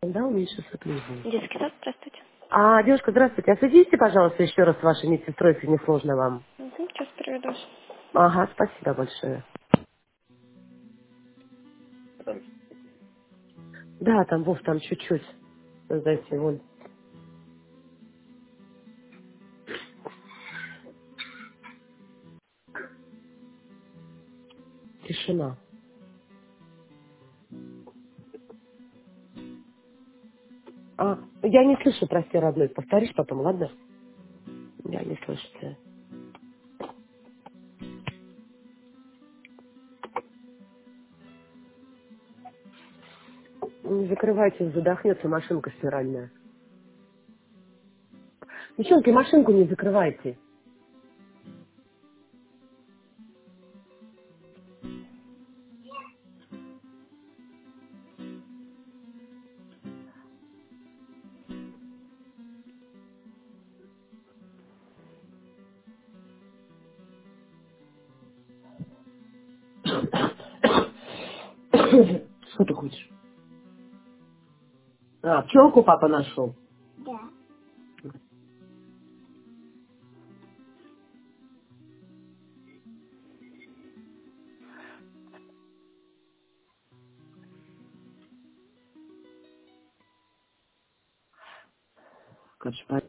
Да, уменьшился книгу. Детский сад, здравствуйте. Девушка, здравствуйте. Соедините, пожалуйста, еще раз с вашей медсестрой, если не сложно вам. Сейчас переведу. Ага, спасибо большое. Да, там, Вов, там чуть-чуть. Знаете, вон, тишина. Я не слышу, прости, родной. Повторишь потом, ладно? Я не слышу тебя. Не закрывайте, задохнется машинка стиральная. Девчонки, машинку не закрывайте. Что ты хочешь? Пчелку папа нашел. Короче,